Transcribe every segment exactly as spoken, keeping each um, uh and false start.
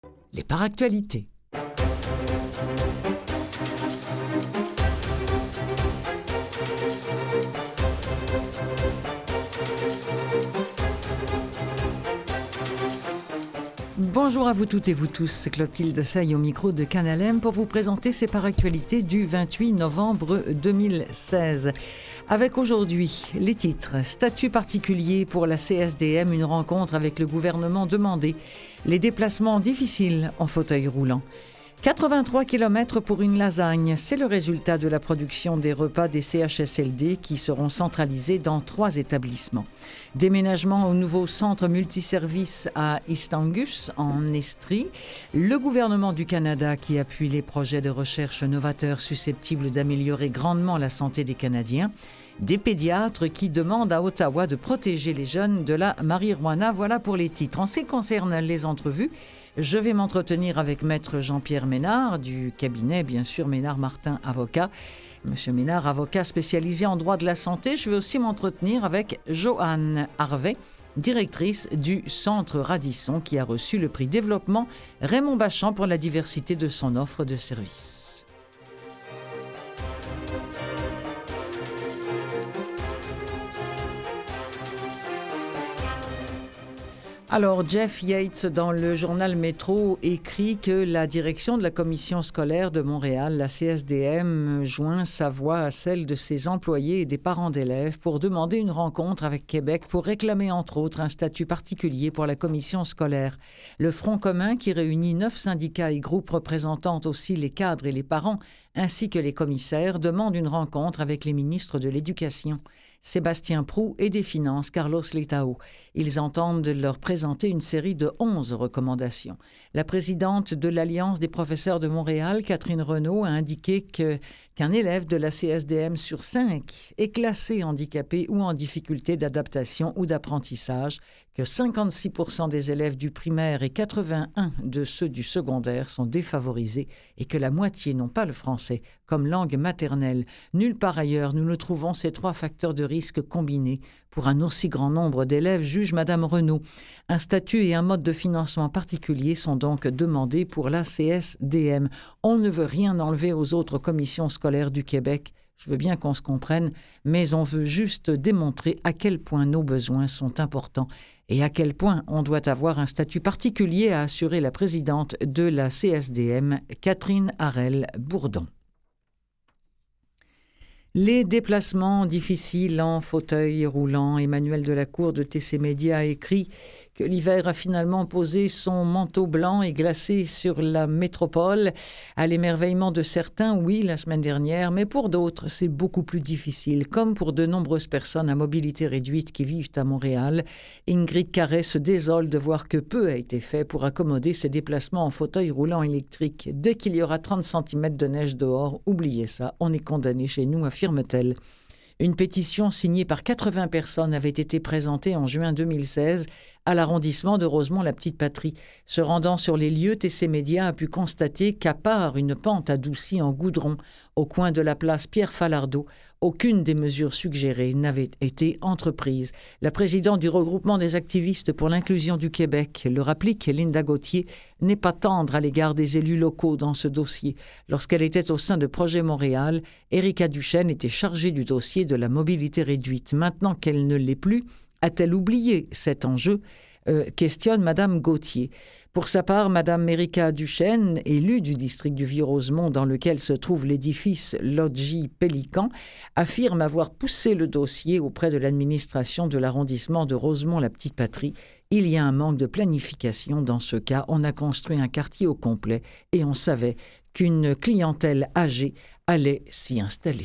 Les Paractualités. Bonjour à vous toutes et vous tous, c'est Clotilde Sey au micro de Canal M pour vous présenter ces Paractualités du vingt-huit novembre deux mille seize. Avec aujourd'hui les titres: statut particulier pour la C S D M, une rencontre avec le gouvernement demandée, les déplacements difficiles en fauteuil roulant. quatre-vingt-trois kilomètres pour une lasagne, c'est le résultat de la production des repas des C H S L D qui seront centralisés dans trois établissements. Déménagement au nouveau centre multiservice à Istangus, en Estrie. Le gouvernement du Canada qui appuie les projets de recherche novateurs susceptibles d'améliorer grandement la santé des Canadiens. Des pédiatres qui demandent à Ottawa de protéger les jeunes de la marijuana. Voilà pour les titres. En ce qui concerne les entrevues, je vais m'entretenir avec Maître Jean-Pierre Ménard, du cabinet, bien sûr, Ménard-Martin, avocat. Monsieur Ménard, avocat spécialisé en droit de la santé. Je vais aussi m'entretenir avec Joanne Harvey, directrice du Centre Radisson, qui a reçu le prix développement Raymond Bachand pour la diversité de son offre de services. Alors, Jeff Yates, dans le journal Métro, écrit que la direction de la commission scolaire de Montréal, la C S D M, joint sa voix à celle de ses employés et des parents d'élèves pour demander une rencontre avec Québec pour réclamer, entre autres, un statut particulier pour la commission scolaire. Le Front commun, qui réunit neuf syndicats et groupes représentant aussi les cadres et les parents, ainsi que les commissaires, demande une rencontre avec les ministres de l'Éducation, Sébastien Proulx, et des Finances, Carlos Letao. Ils entendent leur présenter une série de onze recommandations. La présidente de l'Alliance des professeurs de Montréal, Catherine Renaud, a indiqué que, qu'un élève de la C S D M sur cinq est classé handicapé ou en difficulté d'adaptation ou d'apprentissage, que cinquante-six pour cent des élèves du primaire et quatre-vingt-un de ceux du secondaire sont défavorisés et que la moitié n'ont pas le français comme langue maternelle. Nulle part ailleurs nous ne trouvons ces trois facteurs de risque combinés pour un aussi grand nombre d'élèves, juge Madame Renaud. Un statut et un mode de financement particulier sont donc demandés pour la C S D M. On ne veut rien enlever aux autres commissions scolaires du Québec. Je veux bien qu'on se comprenne, mais on veut juste démontrer à quel point nos besoins sont importants et à quel point on doit avoir un statut particulier, a assuré la présidente de la C S D M, Catherine Harel-Bourdon. Les déplacements difficiles en fauteuil roulant. Emmanuel Delacour de T C Média a écrit que l'hiver a finalement posé son manteau blanc et glacé sur la métropole. À l'émerveillement de certains, oui, la semaine dernière, mais pour d'autres, c'est beaucoup plus difficile, comme pour de nombreuses personnes à mobilité réduite qui vivent à Montréal. Ingrid Carré se désole de voir que peu a été fait pour accommoder ces déplacements en fauteuil roulant électrique. Dès qu'il y aura trente centimètres de neige dehors, oubliez ça, on est condamné chez nous, affirme-t-elle. Une pétition signée par quatre-vingts personnes avait été présentée en juin deux mille seize à l'arrondissement de Rosemont-la-Petite-Patrie. Se rendant sur les lieux, T C Média a pu constater qu'à part une pente adoucie en goudron au coin de la place Pierre-Falardeau, aucune des mesures suggérées n'avait été entreprise. La présidente du regroupement des activistes pour l'inclusion du Québec le rapplique, Linda Gauthier, n'est pas tendre à l'égard des élus locaux dans ce dossier. Lorsqu'elle était au sein de Projet Montréal, Érika Duchesne était chargée du dossier de la mobilité réduite. Maintenant qu'elle ne l'est plus, a-t-elle oublié cet enjeu ? Euh, questionne Madame Gauthier. Pour sa part, Madame Érika Duchesne, élue du district du Vieux-Rosemont dans lequel se trouve l'édifice Logis Pélican, affirme avoir poussé le dossier auprès de l'administration de l'arrondissement de Rosemont-la-Petite-Patrie. Il y a un manque de planification dans ce cas. On a construit un quartier au complet et on savait qu'une clientèle âgée allait s'y installer.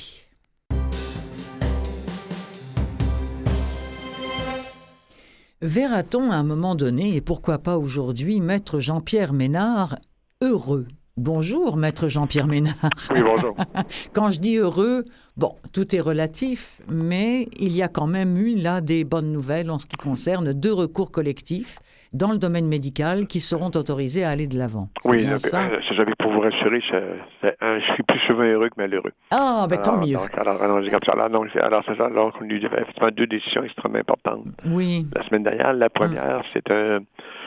Verra-t-on à un moment donné, et pourquoi pas aujourd'hui, Maître Jean-Pierre Ménard heureux? Bonjour, Maître Jean-Pierre Ménard. Oui, bonjour. Quand je dis heureux, bon, tout est relatif, mais il y a quand même eu là des bonnes nouvelles en ce qui concerne deux recours collectifs dans le domaine médical qui seront autorisés à aller de l'avant. C'est oui, bien euh, ça? euh, j'avais pour vous rassurer, je, c'est, euh, je suis plus souvent heureux que malheureux. Ah, ben alors, tant mieux. Donc, alors, alors, comme ça. Alors, donc, alors, c'est ça. Alors, on a eu effectivement deux décisions extrêmement importantes. Oui. La semaine dernière, la première, hum. c'est un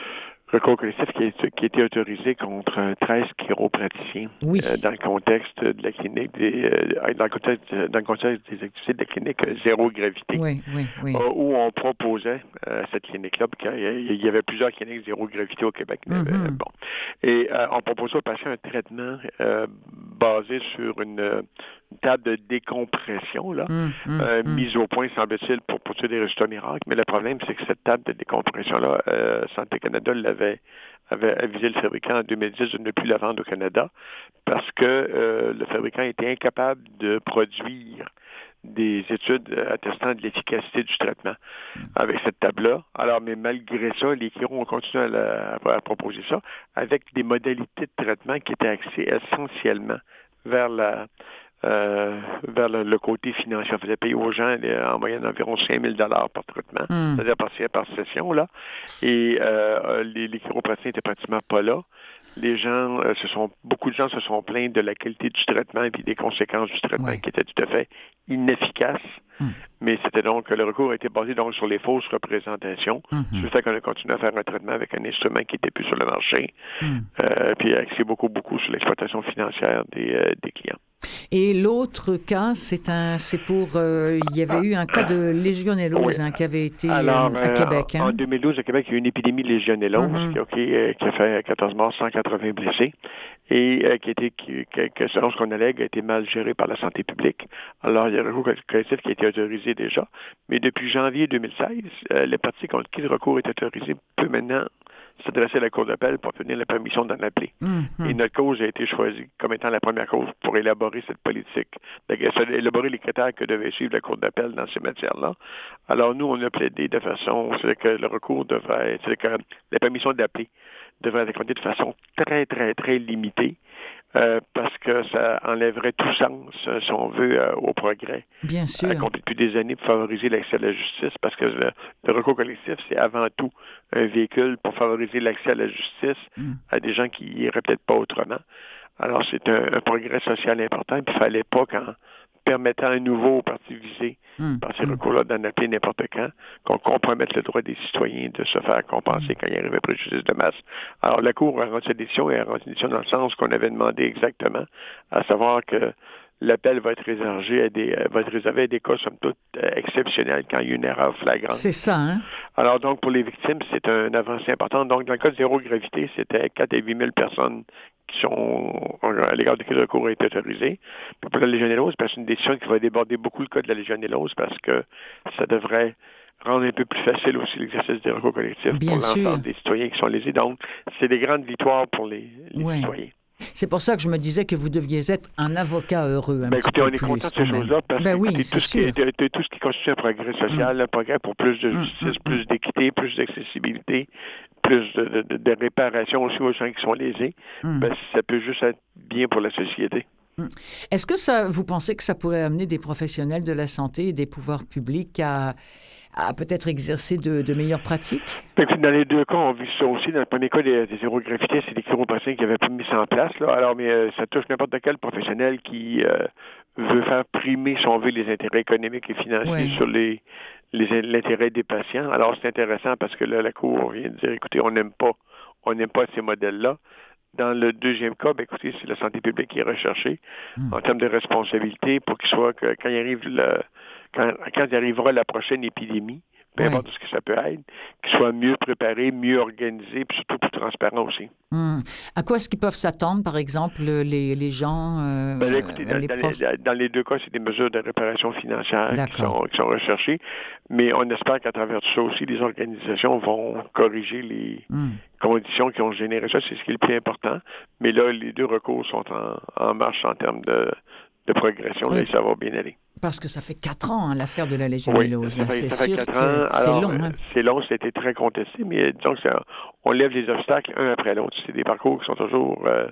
recours collectif qui a, qui a été autorisé contre treize chiropraticiens oui. euh, dans le contexte de la clinique, des, euh, dans, le contexte, dans le contexte des activités de la clinique euh, zéro gravité, oui, oui, oui. Euh, où on proposait euh, cette clinique-là, parce qu'il y avait plusieurs cliniques zéro gravité au Québec. Mm-hmm. Euh, bon. Et euh, on proposait aux patients un traitement euh, basé sur une, une table de décompression, là, mm, mm, euh, mm. mise au point, semble-t-il, pour produire des résultats miracles. Mais le problème, c'est que cette table de décompression-là, euh, Santé Canada l'avait avait avisé le fabricant en deux mille dix de ne plus la vendre au Canada parce que euh, le fabricant était incapable de produire des études attestant de l'efficacité du traitement avec cette table-là. Alors, mais malgré ça, les chirurgiens ont continué à, la, à proposer ça avec des modalités de traitement qui étaient axées essentiellement vers la Euh, vers le, le côté financier. On faisait payer aux gens les, en moyenne environ cinq mille dollars par traitement, mm. c'est-à-dire par, par session, là. Et euh, les, les chiropraticiens n'étaient pratiquement pas là. Les gens, euh, se sont, beaucoup de gens se sont plaints de la qualité du traitement et des conséquences du traitement ouais. qui étaient tout à fait inefficaces. Mm. Mais c'était donc, le recours a été basé donc sur les fausses représentations. Mm-hmm. Sur le fait qu'on a continué à faire un traitement avec un instrument qui n'était plus sur le marché. Mm. Euh, puis axé beaucoup, beaucoup sur l'exploitation financière des, euh, des clients. Et l'autre cas, c'est un, c'est pour, euh, il y avait eu un cas de légionellose oui. hein, qui avait été Alors, euh, à Québec. Hein. En deux mille douze, à Québec, il y a eu une épidémie de légionellose mm-hmm. qui, okay, qui a fait quatorze morts, cent quatre-vingts blessés et euh, qui était, qui, que, selon ce qu'on allègue, a été mal géré par la santé publique. Alors, il y a un recours collectif qui a été autorisé déjà, mais depuis janvier deux mille seize, euh, les parties contre qui le recours est autorisé peut maintenant s'adresser à la Cour d'appel pour obtenir la permission d'en appeler. Mm-hmm. Et notre cause a été choisie comme étant la première cause pour élaborer cette politique, élaborer les critères que devait suivre la Cour d'appel dans ces matières-là. Alors, nous, on a plaidé de façon, c'est que le recours devrait, c'est que la permission d'appeler devrait être accordée de façon très, très, très limitée. Euh, parce que ça enlèverait tout sens, si on veut, euh, au progrès. Bien sûr. Accompli depuis des années pour favoriser l'accès à la justice, parce que le, le recours collectif, c'est avant tout un véhicule pour favoriser l'accès à la justice mm. à des gens qui n'iraient peut-être pas autrement. Alors, c'est un, un progrès social important, puis il ne fallait pas qu'en permettant à nouveau aux partis visés mm. par ces mm. recours-là d'en appeler n'importe quand, qu'on compromette le droit des citoyens de se faire compenser mm. quand il arrive un préjudice de masse. Alors, la Cour a rendu sa décision et a rendu une décision dans le sens qu'on avait demandé exactement, à savoir que l'appel va être réservé à des, va être réservé à des cas, somme toute, exceptionnels quand il y a une erreur flagrante. C'est ça, hein? Alors, donc, pour les victimes, c'est un avancée important. Donc, dans le cas de zéro gravité, c'était quatre à huit mille personnes qui sont, à l'égard desquelles le recours a été autorisé. Puis pour la légionellose, c'est une décision qui va déborder beaucoup le cas de la légionellose parce que ça devrait rendre un peu plus facile aussi l'exercice des recours collectifs Bien pour sûr. l'ensemble des citoyens qui sont lésés. Donc, c'est des grandes victoires pour les, les ouais. citoyens. C'est pour ça que je me disais que vous deviez être un avocat heureux. Un ben, petit écoutez, peu on est plus, content de ces choses-là parce ben que oui, écoutez, tout, ce qui est, tout ce qui constitue un progrès social, mmh. un progrès pour plus de justice, mmh. plus d'équité, plus d'accessibilité, plus de, de, de réparation aussi aux gens qui sont lésés, mmh. ben, ça peut juste être bien pour la société. Est-ce que ça, vous pensez que ça pourrait amener des professionnels de la santé et des pouvoirs publics à, à peut-être exercer de, de meilleures pratiques? Dans les deux cas, on vit ça aussi. Dans le premier cas, des, des zéro gravité, c'est des chiropraticiens qui n'avaient pas mis ça en place. Là. Alors, mais euh, ça touche n'importe quel professionnel qui euh, veut faire primer, si on veut, les intérêts économiques et financiers oui. sur les, les l'intérêt des patients. Alors, c'est intéressant parce que là, la Cour vient de dire, écoutez, on n'aime pas, on n'aime pas ces modèles-là. Dans le deuxième cas, ben, écoutez, c'est la santé publique qui est recherchée mmh. en termes de responsabilité pour qu'il soit que quand il arrive le, quand, quand il arrivera la prochaine épidémie, peu importe ouais. ce que ça peut être, qu'il soit mieux préparé, mieux organisé, puis surtout plus transparent aussi. Mmh. À quoi est-ce qu'ils peuvent s'attendre, par exemple, les, les gens euh, ben, là, écoutez, dans, les dans, les, dans les deux cas, c'est des mesures de réparation financière qui sont, qui sont recherchées, mais on espère qu'à travers tout ça aussi, les organisations vont corriger les mmh. conditions qui ont généré ça. C'est ce qui est le plus important. Mais là, les deux recours sont en, en marche en termes de, de progression. Oui. Là, et ça va bien aller. Parce que ça fait quatre ans, hein, l'affaire de la légionellose. Oui, ça fait, c'est ça fait sûr quatre que ans. c'est Alors, long. Hein? C'est long, ça a été très contesté, mais disons que ça, on lève les obstacles un après l'autre. C'est des parcours qui sont toujours euh,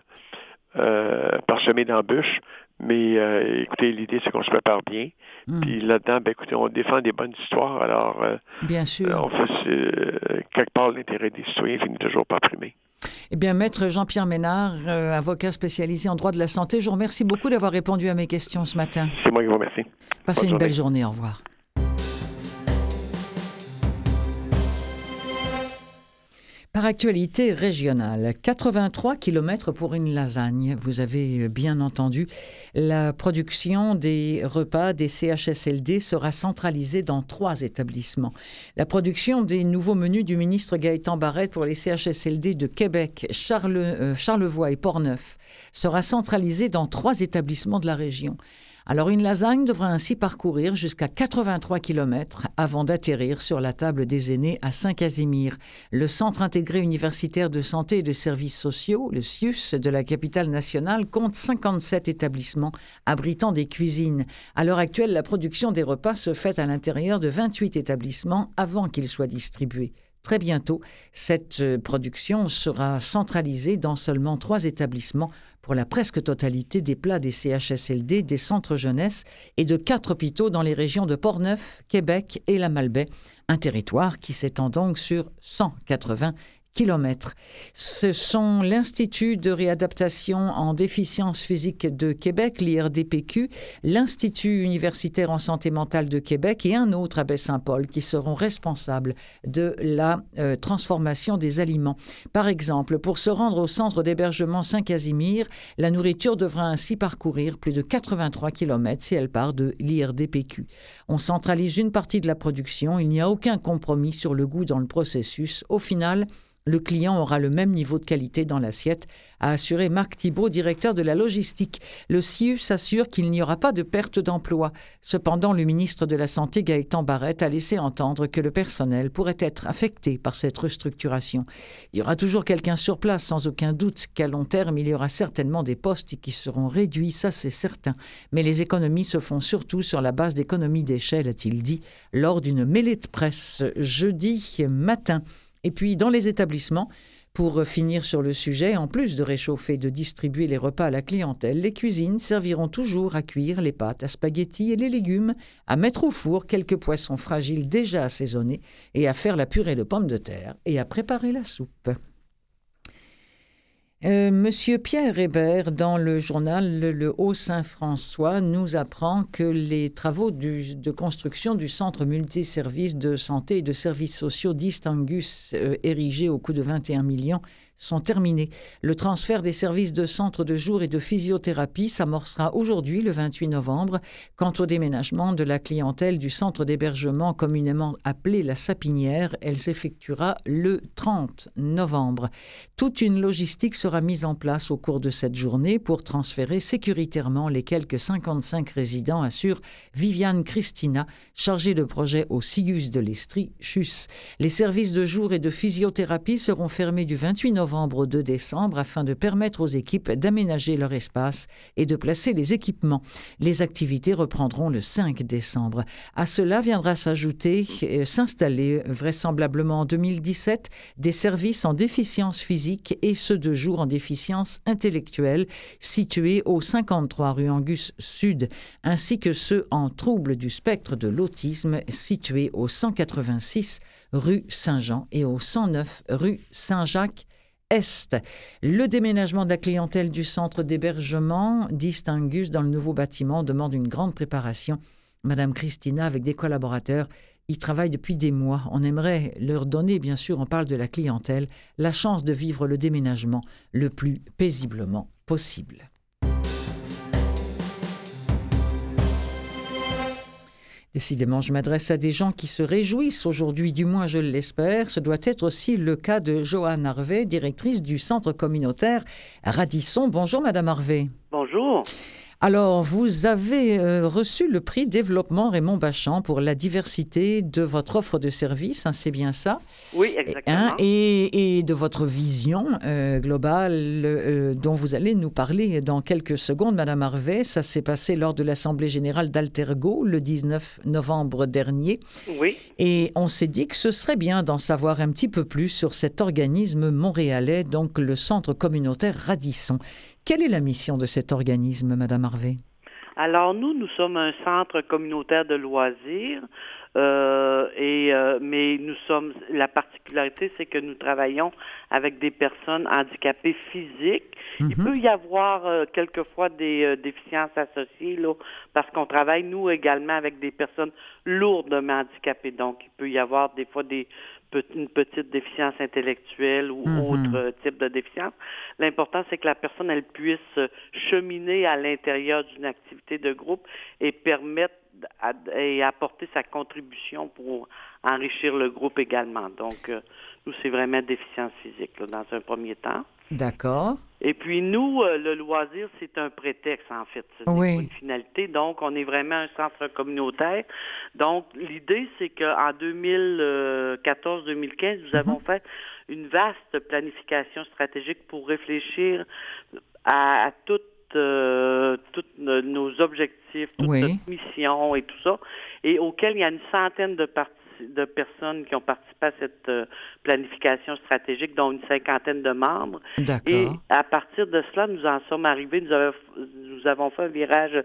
euh, parsemés d'embûches. Mais euh, écoutez, l'idée, c'est qu'on se prépare bien. Mm. Puis là-dedans, ben, écoutez, on défend des bonnes histoires. Alors, euh, bien sûr. On fait euh, quelque part l'intérêt des citoyens finit toujours par primer. Eh bien, Maître Jean-Pierre Ménard, euh, avocat spécialisé en droit de la santé, je vous remercie beaucoup d'avoir répondu à mes questions ce matin. C'est moi qui vous remercie. Passez Bonne une journée. belle journée. Au revoir. Par actualité régionale, quatre-vingt-trois kilomètres pour une lasagne. Vous avez bien entendu, la production des repas des C H S L D sera centralisée dans trois établissements. La production des nouveaux menus du ministre Gaëtan Barrette pour les C H S L D de Québec, Charle, euh, Charlevoix et Portneuf sera centralisée dans trois établissements de la région. Alors une lasagne devra ainsi parcourir jusqu'à quatre-vingt-trois kilomètres avant d'atterrir sur la table des aînés à Saint-Casimir. Le Centre intégré universitaire de santé et de services sociaux, le C I U S de la capitale nationale, compte cinquante-sept établissements abritant des cuisines. À l'heure actuelle, la production des repas se fait à l'intérieur de vingt-huit établissements avant qu'ils soient distribués. Très bientôt, cette production sera centralisée dans seulement trois établissements pour la presque totalité des plats des C H S L D, des centres jeunesse et de quatre hôpitaux dans les régions de Portneuf, Québec et la Malbaie, un territoire qui s'étend donc sur cent quatre-vingts kilomètres. Ce sont l'Institut de réadaptation en déficience physique de Québec, l'I R D P Q, l'Institut universitaire en santé mentale de Québec et un autre à Baie-Saint-Paul qui seront responsables de la euh, transformation des aliments. Par exemple, pour se rendre au centre d'hébergement Saint-Casimir, la nourriture devra ainsi parcourir plus de quatre-vingt-trois kilomètres si elle part de l'I R D P Q. On centralise une partie de la production, il n'y a aucun compromis sur le goût dans le processus. Au final, le client aura le même niveau de qualité dans l'assiette, a assuré Marc Thibault, directeur de la logistique. Le C I U s'assure qu'il n'y aura pas de perte d'emploi. Cependant, le ministre de la Santé, Gaëtan Barrette, a laissé entendre que le personnel pourrait être affecté par cette restructuration. Il y aura toujours quelqu'un sur place, sans aucun doute qu'à long terme, il y aura certainement des postes qui seront réduits, ça c'est certain. Mais les économies se font surtout sur la base d'économies d'échelle, a-t-il dit, lors d'une mêlée de presse jeudi matin. Et puis, dans les établissements, pour finir sur le sujet, en plus de réchauffer et de distribuer les repas à la clientèle, les cuisines serviront toujours à cuire les pâtes à spaghettis et les légumes, à mettre au four quelques poissons fragiles déjà assaisonnés et à faire la purée de pommes de terre et à préparer la soupe. Euh, Monsieur Pierre Hébert, dans le journal Le, Le Haut-Saint-François, nous apprend que les travaux du, de construction du centre multiservice de santé et de services sociaux d'East-Angus, euh, érigé au coût de vingt et un millions, sont terminés. Le transfert des services de centre de jour et de physiothérapie s'amorcera aujourd'hui, le vingt-huit novembre. Quant au déménagement de la clientèle du centre d'hébergement communément appelé la Sapinière, elle s'effectuera le trente novembre. Toute une logistique sera mise en place au cours de cette journée pour transférer sécuritairement les quelques cinquante-cinq résidents, assure Viviane Christina, chargée de projet au C I U S de l'Estrie, C H U S. Les services de jour et de physiothérapie seront fermés du vingt-huit novembre au deux décembre afin de permettre aux équipes d'aménager leur espace et de placer les équipements. Les activités reprendront le cinq décembre. À cela viendra s'ajouter, euh, s'installer vraisemblablement en deux mille dix-sept, des services en déficience physique et ceux de jour en déficience intellectuelle situés au cinquante-trois rue Angus Sud, ainsi que ceux en troubles du spectre de l'autisme situés au cent quatre-vingt-six rue Saint-Jean et au cent neuf rue Saint-Jacques Est. Le déménagement de la clientèle du centre d'hébergement d'East-Angus dans le nouveau bâtiment demande une grande préparation. Madame Christina, avec des collaborateurs, y travaille depuis des mois. On aimerait leur donner, bien sûr, on parle de la clientèle, la chance de vivre le déménagement le plus paisiblement possible. Décidément, je m'adresse à des gens qui se réjouissent aujourd'hui, du moins je l'espère. Ce doit être aussi le cas de Joanne Harvey, directrice du centre communautaire Radisson. Bonjour Madame Harvey. Bonjour. Alors, vous avez euh, reçu le prix Développement Raymond Bachand pour la diversité de votre offre de services, hein, c'est bien ça? Oui, exactement. Hein, et, et de votre vision euh, globale euh, dont vous allez nous parler dans quelques secondes, Madame Harvey. Ça s'est passé lors de l'Assemblée générale d'Altergo le dix-neuf novembre dernier. Oui. Et on s'est dit que ce serait bien d'en savoir un petit peu plus sur cet organisme montréalais, donc le Centre communautaire Radisson. Quelle est la mission de cet organisme, Madame Harvey? Alors, nous, nous sommes un centre communautaire de loisirs, euh, et, euh, mais nous sommes, la particularité, c'est que nous travaillons avec des personnes handicapées physiques. Mm-hmm. Il peut y avoir euh, quelquefois des euh, déficiences associées, là, parce qu'on travaille, nous, également avec des personnes lourdement handicapées. Donc, il peut y avoir des fois des une petite déficience intellectuelle ou mm-hmm. autre type de déficience. L'important, c'est que la personne, elle puisse cheminer à l'intérieur d'une activité de groupe et permettre à, et apporter sa contribution pour enrichir le groupe également. Donc, euh, nous, c'est vraiment déficience physique, là, dans un premier temps. D'accord. Et puis, nous, euh, le loisir, c'est un prétexte, en fait. Ce n'est oui. pas une finalité. Donc, on est vraiment un centre communautaire. Donc, l'idée, c'est qu'en deux mille quatorze deux mille quinze, nous mm-hmm. avons fait une vaste planification stratégique pour réfléchir à, à toute Euh, tous nos objectifs, toute oui. notre mission et tout ça, et auquel il y a une centaine de, parti- de personnes qui ont participé à cette euh, planification stratégique, dont une cinquantaine de membres. D'accord. Et à partir de cela, nous en sommes arrivés, nous avons, nous avons fait un virage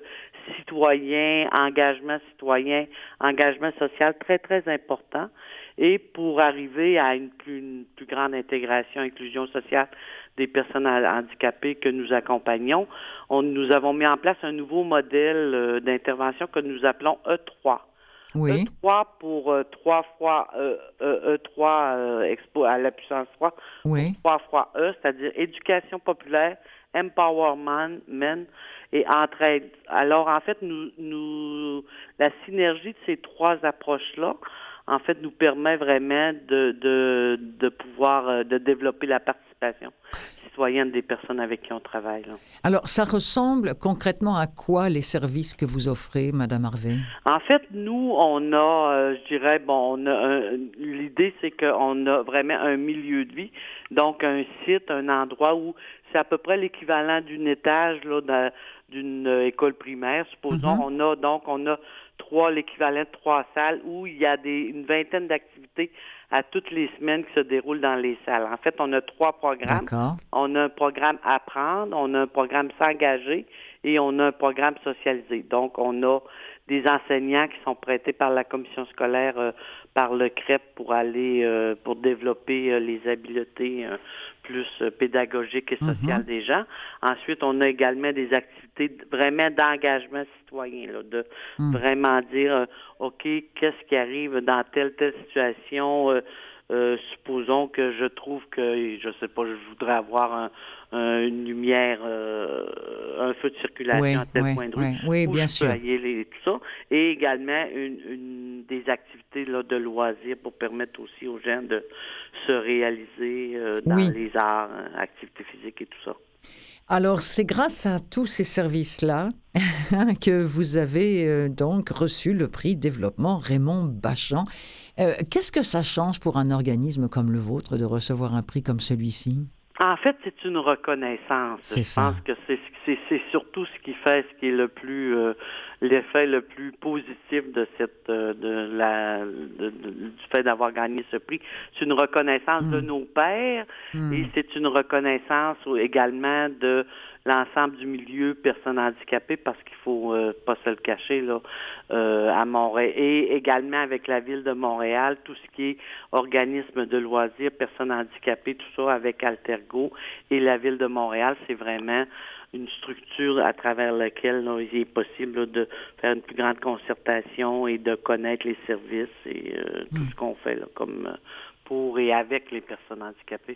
citoyen, engagement citoyen, engagement social très, très important. Et pour arriver à une plus, une plus grande intégration, inclusion sociale des personnes handicapées que nous accompagnons, on, nous avons mis en place un nouveau modèle euh, d'intervention que nous appelons E trois. Oui. E trois pour euh, trois fois euh, E trois euh, expo à la puissance trois, oui. trois fois E, c'est-à-dire éducation populaire, empowerment, men et entraide. Alors en fait, nous, nous la synergie de ces trois approches-là, en fait, nous permet vraiment de, de, de pouvoir euh, de développer la participation citoyenne des personnes avec qui on travaille. Là. Alors, ça ressemble concrètement à quoi les services que vous offrez, Madame Harvey? En fait, nous, on a, euh, je dirais, bon, on a un, l'idée, c'est qu'on a vraiment un milieu de vie, donc un site, un endroit où c'est à peu près l'équivalent d'un étage là, de, d'une école primaire. Supposons, mm-hmm. on a donc, on a trois, l'équivalent de trois salles où il y a des, une vingtaine d'activités à toutes les semaines qui se déroulent dans les salles. En fait, on a trois programmes. D'accord. On a un programme Apprendre, on a un programme S'engager et on a un programme Socialiser. Donc, on a des enseignants qui sont prêtés par la commission scolaire, euh, par le C R E P pour aller, euh, pour développer euh, les habiletés euh, plus euh, pédagogiques et sociales mm-hmm. des gens. Ensuite, on a également des activités vraiment d'engagement citoyen, là, de mm. vraiment dire, euh, OK, qu'est-ce qui arrive dans telle, telle situation, euh, Euh, supposons que je trouve que, je sais pas, je voudrais avoir un, un, une lumière, euh, un feu de circulation oui, à tel oui, point de rue, oui, oui, bien je sûr. peux aller les, tout ça, et également une, une des activités là, de loisirs pour permettre aussi aux gens de se réaliser euh, dans oui. les arts, activités physiques et tout ça. Alors, c'est grâce à tous ces services-là que vous avez euh, donc reçu le prix Développement Raymond Bachand. Euh, qu'est-ce que ça change pour un organisme comme le vôtre de recevoir un prix comme celui-ci? En fait, c'est une reconnaissance. C'est Je ça. pense que c'est, c'est, c'est surtout ce qui fait ce qui est le plus euh, l'effet le plus positif de cette euh, de la de, de, du fait d'avoir gagné ce prix. C'est une reconnaissance mmh. de nos pairs mmh. et c'est une reconnaissance également de l'ensemble du milieu personnes handicapées parce qu'il faut euh, pas se le cacher là euh, à Montréal et également avec la ville de Montréal, tout ce qui est organisme de loisirs, personnes handicapées, tout ça avec Altergo et la ville de Montréal, c'est vraiment une structure à travers laquelle là, il est possible là, de faire une plus grande concertation et de connaître les services et euh, tout mmh. ce qu'on fait là, comme pour et avec les personnes handicapées.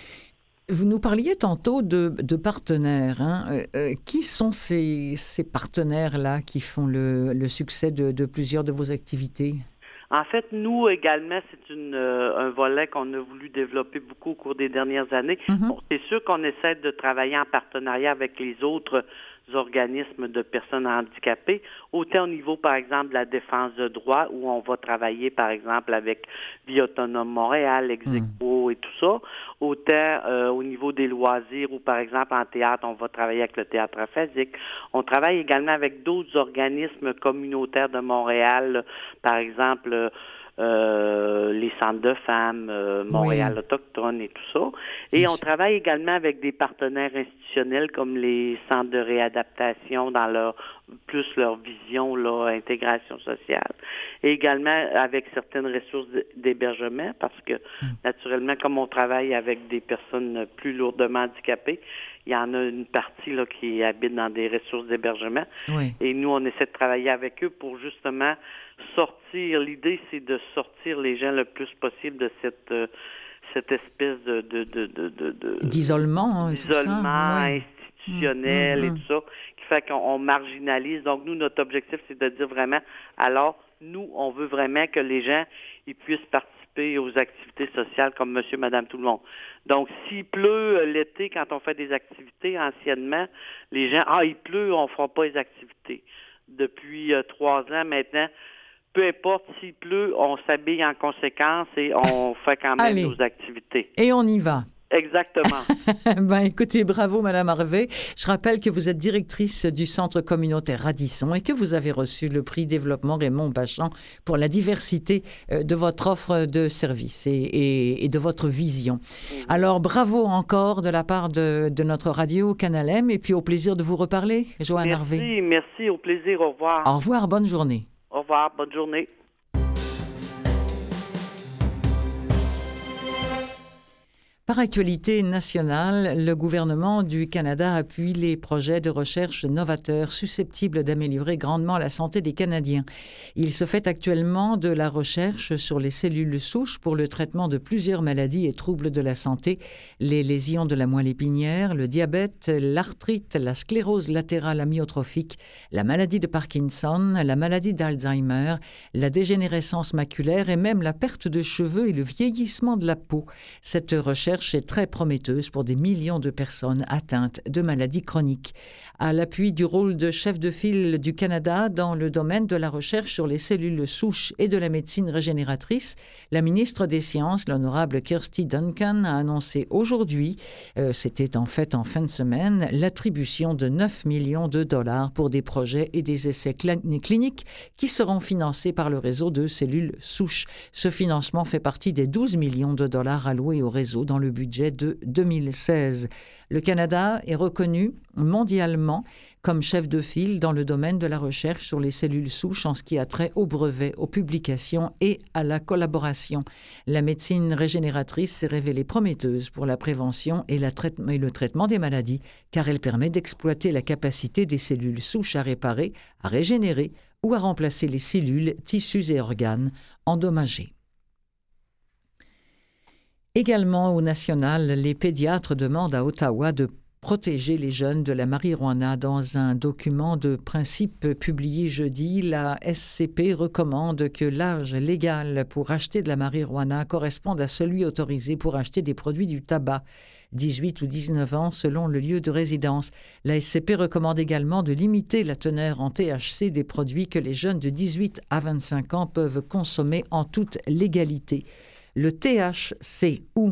Vous nous parliez tantôt de, de partenaires. Hein? Euh, euh, qui sont ces, ces partenaires-là qui font le, le succès de, de plusieurs de vos activités? En fait, nous également, c'est une, euh, un volet qu'on a voulu développer beaucoup au cours des dernières années. Mm-hmm. Bon, c'est sûr qu'on essaie de travailler en partenariat avec les autres organismes de personnes handicapées, autant au niveau, par exemple, de la défense de droits, où on va travailler, par exemple, avec Vie Autonome Montréal, Execo mmh. et tout ça, autant euh, au niveau des loisirs, où, par exemple, en théâtre, on va travailler avec le Théâtre aphasique. On travaille également avec d'autres organismes communautaires de Montréal, par exemple, Euh, les centres de femmes, euh, Montréal oui. autochtone et tout ça. Et oui. on travaille également avec des partenaires institutionnels comme les centres de réadaptation dans leur plus leur vision, leur intégration sociale. Et également avec certaines ressources d'hébergement parce que, mm. naturellement, comme on travaille avec des personnes plus lourdement handicapées, il y en a une partie là, qui habite dans des ressources d'hébergement. Oui. Et nous, on essaie de travailler avec eux pour justement sortir. L'idée, c'est de sortir les gens le plus possible de cette, euh, cette espèce de... de, de, de, de, de d'isolement, hein, d'isolement tout ça. Ouais. institutionnel Mmh, mmh, et tout ça, qui fait qu'on on marginalise. Donc, nous, notre objectif, c'est de dire vraiment, alors, nous, on veut vraiment que les gens ils puissent participer aux activités sociales comme monsieur, madame, tout le monde. Donc, s'il pleut euh, l'été, quand on fait des activités, anciennement, les gens, ah, il pleut, on ne fera pas les activités. Depuis euh, trois ans maintenant, peu importe s'il pleut, on s'habille en conséquence et on fait quand même Allez. nos activités. Et on y va. Exactement. Ben, écoutez, bravo, Madame Harvey. Je rappelle que vous êtes directrice du Centre communautaire Radisson et que vous avez reçu le prix Développement Raymond Bachand pour la diversité de votre offre de services et, et, et de votre vision. Mmh. Alors, bravo encore de la part de, de notre radio Canal M et puis au plaisir de vous reparler, Joanne merci, Harvey. Merci, merci, au plaisir, au revoir. Au revoir, bonne journée. Au revoir, bonne journée. Par actualité nationale, le gouvernement du Canada appuie les projets de recherche novateurs susceptibles d'améliorer grandement la santé des Canadiens. Il se fait actuellement de la recherche sur les cellules souches pour le traitement de plusieurs maladies et troubles de la santé, les lésions de la moelle épinière, le diabète, l'arthrite, la sclérose latérale amyotrophique, la maladie de Parkinson, la maladie d'Alzheimer, la dégénérescence maculaire et même la perte de cheveux et le vieillissement de la peau. Cette recherche est très prometteuse pour des millions de personnes atteintes de maladies chroniques. À l'appui du rôle de chef de file du Canada dans le domaine de la recherche sur les cellules souches et de la médecine régénératrice, la ministre des Sciences, l'honorable Kirsty Duncan, a annoncé aujourd'hui, euh, c'était en fait en fin de semaine, l'attribution de neuf millions de dollars pour des projets et des essais cl- cliniques qui seront financés par le réseau de cellules souches. Ce financement fait partie des douze millions de dollars alloués au réseau dans le budget de deux mille seize. Le Canada est reconnu mondialement comme chef de file dans le domaine de la recherche sur les cellules souches en ce qui a trait aux brevets, aux publications et à la collaboration. La médecine régénératrice s'est révélée prometteuse pour la prévention et, la traite- et le traitement des maladies, car elle permet d'exploiter la capacité des cellules souches à réparer, à régénérer ou à remplacer les cellules, tissus et organes endommagés. Également au national, les pédiatres demandent à Ottawa de protéger les jeunes de la marijuana. Dans un document de principe publié jeudi, la S C P recommande que l'âge légal pour acheter de la marijuana corresponde à celui autorisé pour acheter des produits du tabac, dix-huit ou dix-neuf ans selon le lieu de résidence. La S C P recommande également de limiter la teneur en T H C des produits que les jeunes de dix-huit à vingt-cinq ans peuvent consommer en toute légalité. Le T H C ou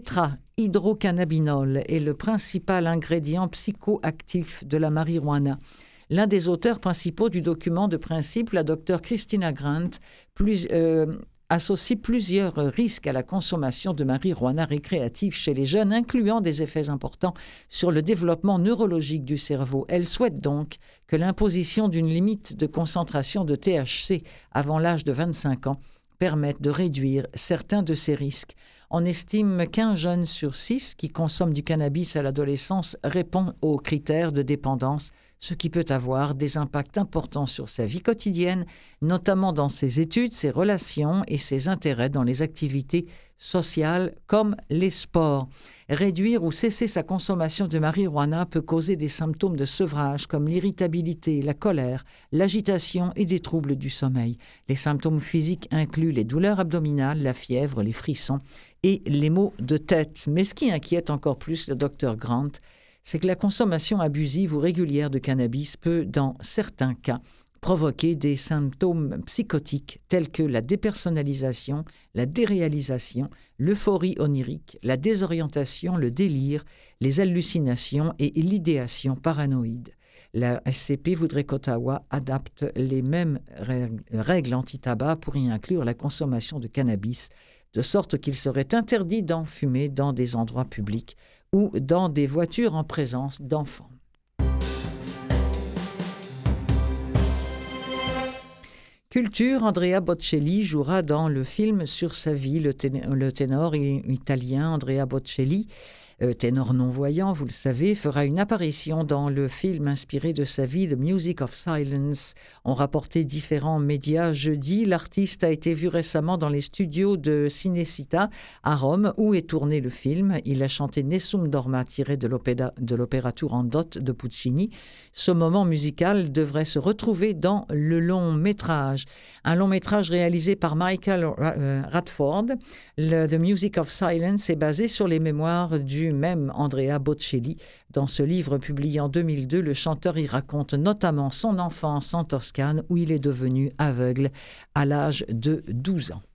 tétrahydrocannabinol est le principal ingrédient psychoactif de la marijuana. L'un des auteurs principaux du document de principe, la docteure Christina Grant, plus, euh, associe plusieurs risques à la consommation de marijuana récréative chez les jeunes, incluant des effets importants sur le développement neurologique du cerveau. Elle souhaite donc que l'imposition d'une limite de concentration de T H C avant l'âge de vingt-cinq ans permettent de réduire certains de ces risques. On estime qu'un jeune sur six qui consomme du cannabis à l'adolescence répond aux critères de dépendance, ce qui peut avoir des impacts importants sur sa vie quotidienne, notamment dans ses études, ses relations et ses intérêts dans les activités sociales comme les sports. Réduire ou cesser sa consommation de marijuana peut causer des symptômes de sevrage comme l'irritabilité, la colère, l'agitation et des troubles du sommeil. Les symptômes physiques incluent les douleurs abdominales, la fièvre, les frissons et les maux de tête. Mais ce qui inquiète encore plus le docteur Grant, c'est que la consommation abusive ou régulière de cannabis peut, dans certains cas, provoquer des symptômes psychotiques tels que la dépersonnalisation, la déréalisation, l'euphorie onirique, la désorientation, le délire, les hallucinations et l'idéation paranoïde. La S C P voudrait qu'Ottawa adapte les mêmes règles anti-tabac pour y inclure la consommation de cannabis, de sorte qu'il serait interdit d'en fumer dans des endroits publics ou dans des voitures en présence d'enfants. Culture, Andrea Bocelli jouera dans le film sur sa vie. Le ténor, le ténor italien Andrea Bocelli euh, ténor non-voyant, vous le savez, fera une apparition dans le film inspiré de sa vie, The Music of Silence. On rapportait différents médias jeudi. L'artiste a été vu récemment dans les studios de Cinecittà à Rome, où est tourné le film. Il a chanté Nessun Dorma, tiré de l'opéra, de l'opéra Turandot de Puccini. Ce moment musical devrait se retrouver dans le long métrage. Un long métrage réalisé par Michael Radford. Le The Music of Silence est basé sur les mémoires du même Andrea Bocelli. Dans ce livre publié en deux mille deux, le chanteur y raconte notamment son enfance en Toscane où il est devenu aveugle à l'âge de douze ans.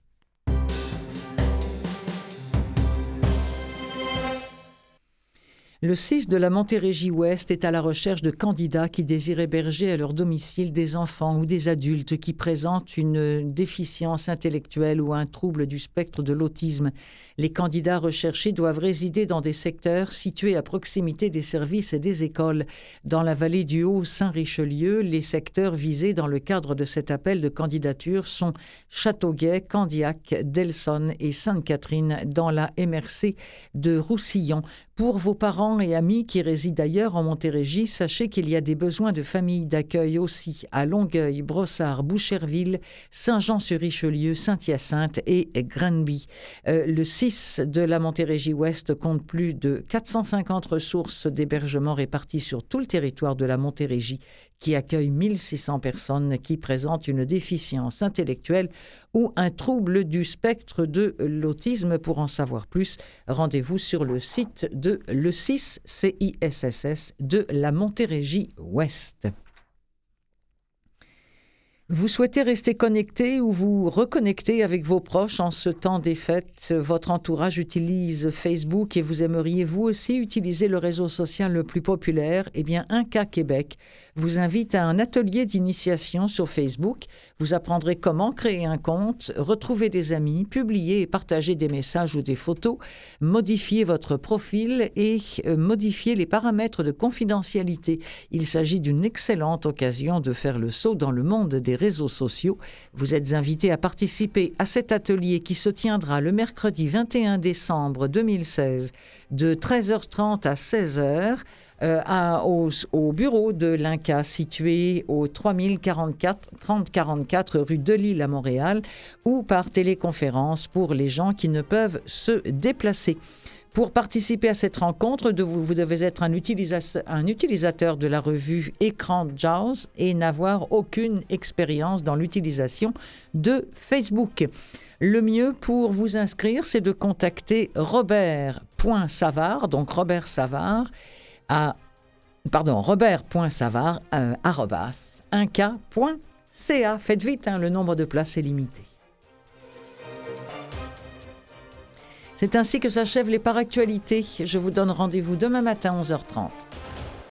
Le C I S de la Montérégie-Ouest est à la recherche de candidats qui désirent héberger à leur domicile des enfants ou des adultes qui présentent une déficience intellectuelle ou un trouble du spectre de l'autisme. Les candidats recherchés doivent résider dans des secteurs situés à proximité des services et des écoles. Dans la vallée du Haut-Saint-Richelieu, les secteurs visés dans le cadre de cet appel de candidature sont Châteauguay, Candiac, Delson et Sainte-Catherine dans la M R C de Roussillon. Pour vos parents et amis qui résident ailleurs en Montérégie, sachez qu'il y a des besoins de familles d'accueil aussi à Longueuil, Brossard, Boucherville, Saint-Jean-sur-Richelieu, Saint-Hyacinthe et Granby. Euh, le C I S de la Montérégie-Ouest compte plus de quatre cent cinquante ressources d'hébergement réparties sur tout le territoire de la Montérégie, qui accueille mille six cents personnes qui présentent une déficience intellectuelle ou un trouble du spectre de l'autisme. Pour en savoir plus, rendez-vous sur le site de le C I S, C I S S S, de la Montérégie-Ouest. Vous souhaitez rester connecté ou vous reconnecter avec vos proches en ce temps des fêtes. Votre entourage utilise Facebook et vous aimeriez vous aussi utiliser le réseau social le plus populaire. Eh bien, un cas Québec vous invite à un atelier d'initiation sur Facebook. Vous apprendrez comment créer un compte, retrouver des amis, publier et partager des messages ou des photos, modifier votre profil et euh, modifier les paramètres de confidentialité. Il s'agit d'une excellente occasion de faire le saut dans le monde des réseaux sociaux. Vous êtes invité à participer à cet atelier qui se tiendra le mercredi vingt et un décembre deux mille seize de treize heures trente à seize heures euh, à, au, au bureau de l'I N C A situé au trois mille quarante-quatre, trente quarante-quatre rue de Lille à Montréal ou par téléconférence pour les gens qui ne peuvent se déplacer. Pour participer à cette rencontre, vous devez être un, utilisa- un utilisateur de la revue Écran Jaws et n'avoir aucune expérience dans l'utilisation de Facebook. Le mieux pour vous inscrire, c'est de contacter robert.savard, donc Robert Savard, à, pardon, robert.savard, euh, arrobas, un k point c a. Faites vite, hein, le nombre de places est limité. C'est ainsi que s'achèvent les Par Actualités. Je vous donne rendez-vous demain matin à onze heures trente.